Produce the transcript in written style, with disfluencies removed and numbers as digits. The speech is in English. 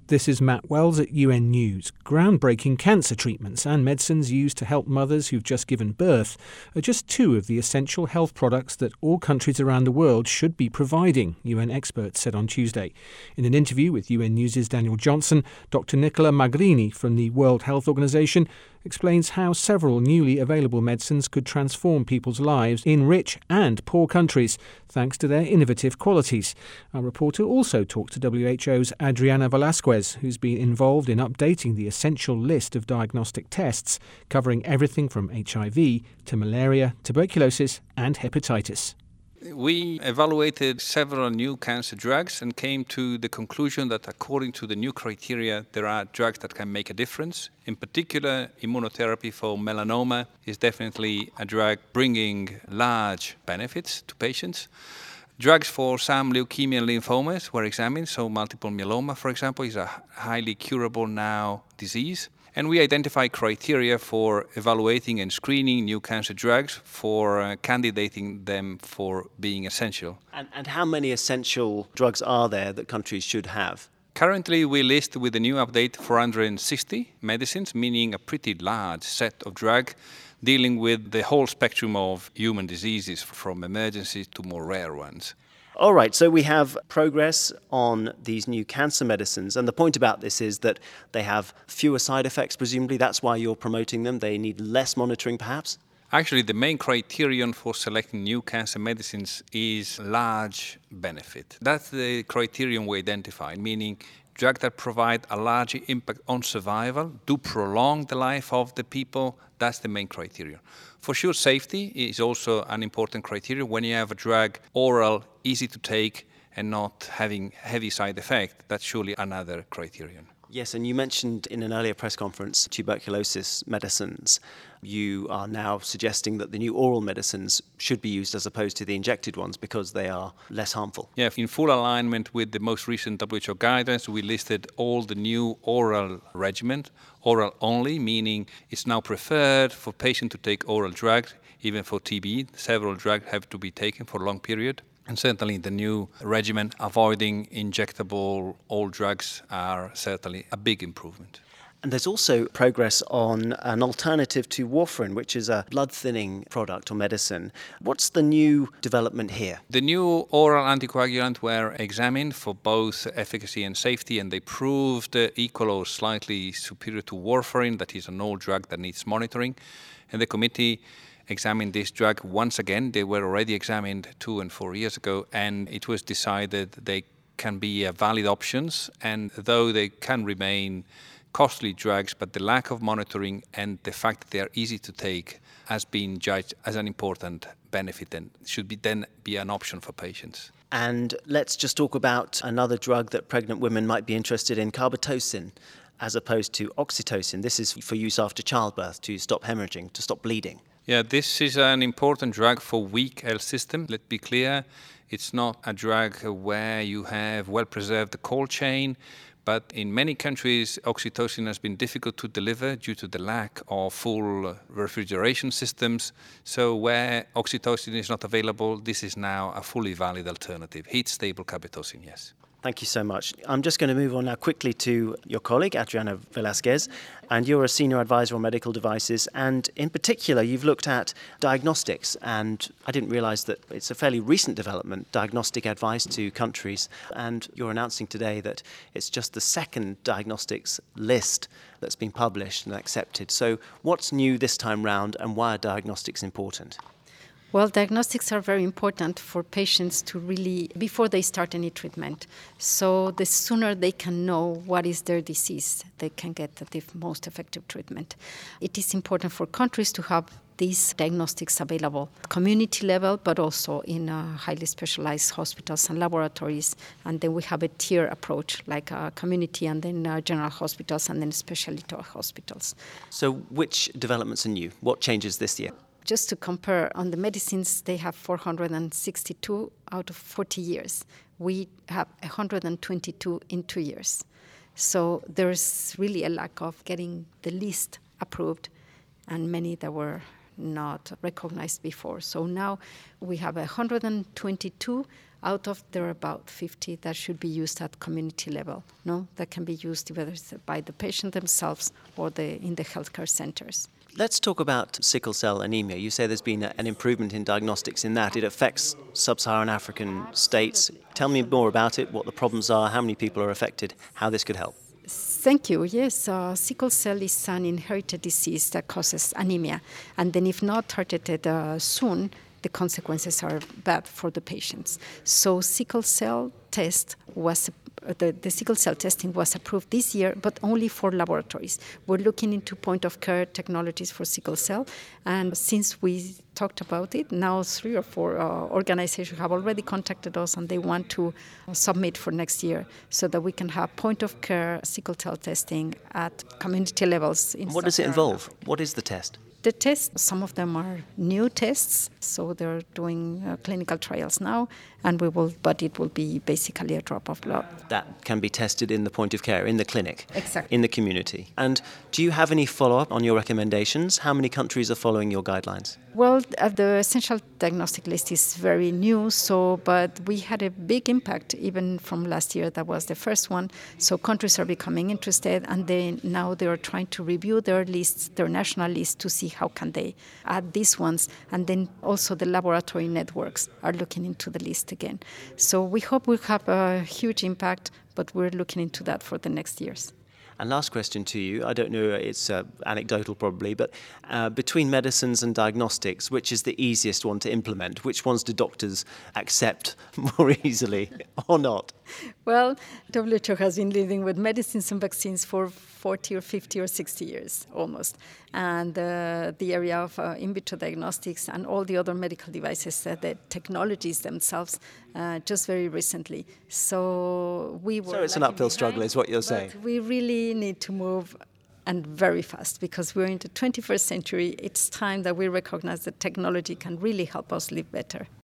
This is Matt Wells at UN News. Groundbreaking cancer treatments and medicines used to help mothers who've just given birth are just two of the essential health products that all countries around the world should be providing, UN experts said on Tuesday. In an interview with UN News' Daniel Johnson, Dr. Nicola Magrini from the World Health Organization explains how several newly available medicines could transform people's lives in rich and poor countries, thanks to their innovative qualities. Our reporter also talked to WHO's Adriana Velasquez, who's been involved in updating the essential list of diagnostic tests, covering everything from HIV to malaria, tuberculosis and hepatitis. We evaluated several new cancer drugs and came to the conclusion that according to the new criteria, there are drugs that can make a difference. In particular, immunotherapy for melanoma is definitely a drug bringing large benefits to patients. Drugs for some leukemia and lymphomas were examined, so multiple myeloma, for example, is a highly curable now disease. And we identify criteria for evaluating and screening new cancer drugs for candidating them for being essential. And how many essential drugs are there that countries should have? Currently, we list with the new update 460 medicines, meaning a pretty large set of drugs dealing with the whole spectrum of human diseases, from emergencies to more rare ones. All right, so we have progress on these new cancer medicines, and the point about this is that they have fewer side effects, presumably. That's why you're promoting them. They need less monitoring, perhaps? Actually, the main criterion for selecting new cancer medicines is large benefit. That's the criterion we identified, meaning drugs that provide a large impact on survival, do prolong the life of the people. That's the main criterion. For sure, safety is also an important criterion. When you have a drug oral, easy to take, and not having heavy side effect, that's surely another criterion. Yes, and you mentioned in an earlier press conference tuberculosis medicines. You are now suggesting that the new oral medicines should be used as opposed to the injected ones because they are less harmful. Yeah, in full alignment with the most recent WHO guidance, we listed all the new oral regimen, oral only, meaning it's now preferred for patients to take oral drugs, even for TB. Several drugs have to be taken for a long period. And certainly the new regimen avoiding injectable old drugs are certainly a big improvement. And there's also progress on an alternative to warfarin, which is a blood-thinning product or medicine. What's the new development here? The new oral anticoagulant were examined for both efficacy and safety, and they proved equal or slightly superior to warfarin, that is an old drug that needs monitoring. And the committee examined this drug once again. They were already examined 2 and 4 years ago, and it was decided they can be valid options, and though they can remain costly drugs, but the lack of monitoring and the fact that they are easy to take has been judged as an important benefit and should then be an option for patients. And let's just talk about another drug that pregnant women might be interested in, carbetocin, as opposed to oxytocin. This is for use after childbirth to stop hemorrhaging, to stop bleeding. Yeah, this is an important drug for weak health system. Let's be clear, it's not a drug where you have well-preserved cold chain, but in many countries, oxytocin has been difficult to deliver due to the lack of full refrigeration systems. So where oxytocin is not available, this is now a fully valid alternative. Heat-stable carbetocin, yes. Thank you so much. I'm just going to move on now quickly to your colleague, Adriana Velasquez, and you're a senior advisor on medical devices, and in particular, you've looked at diagnostics, and I didn't realize that it's a fairly recent development, diagnostic advice to countries, and you're announcing today that it's just the second diagnostics list that's been published and accepted. So what's new this time round, and why are diagnostics important? Well, diagnostics are very important for patients to really, before they start any treatment. So the sooner they can know what is their disease, they can get the most effective treatment. It is important for countries to have these diagnostics available at community level, but also in highly specialized hospitals and laboratories. And then we have a tier approach, like community and then general hospitals and then specialty hospitals. So which developments are new? What changes this year? Just to compare, on the medicines, they have 462 out of 40 years. We have 122 in 2 years. So there's really a lack of getting the list approved, and many that were not recognized before. So now we have 122 Out of there are about 50 that should be used at community level, no? That can be used whether it's by the patient themselves or in the healthcare centers. Let's talk about sickle cell anemia. You say there's been an improvement in diagnostics in that. It affects sub-Saharan African states. Tell me more about it, what the problems are, how many people are affected, how this could help. Thank you. Yes, sickle cell is an inherited disease that causes anemia. And then if not treated soon, the consequences are bad for the patients. So sickle cell test was the sickle cell testing was approved this year, but only for laboratories. We're looking into point-of-care technologies for sickle cell, and since we talked about it, now 3 or 4 organizations have already contacted us, and they want to submit for next year so that we can have point-of-care sickle cell testing at community levels. What does it involve? What is the test? The tests, some of them are new tests, so they're doing clinical trials now, but it will be basically a drop of blood. That can be tested in the point of care, in the clinic, exactly, in the community. And do you have any follow-up on your recommendations? How many countries are following your guidelines? Well, the essential diagnostic list is very new, but we had a big impact even from last year. That was the first one. So countries are becoming interested, and now they are trying to review their lists, their national lists, to see how can they add these ones. And then also the laboratory networks are looking into the list again. So we hope we'll have a huge impact, but we're looking into that for the next years. And last question to you, I don't know, it's anecdotal probably, but between medicines and diagnostics, which is the easiest one to implement? Which ones do doctors accept more easily or not? Well, WHO has been living with medicines and vaccines for 40 or 50 or 60 years almost. And the area of in vitro diagnostics and all the other medical devices, the technologies themselves, just very recently. So it's an uphill struggle is what you're saying. We really need to move, and very fast, because we're in the 21st century. It's time that we recognize that technology can really help us live better.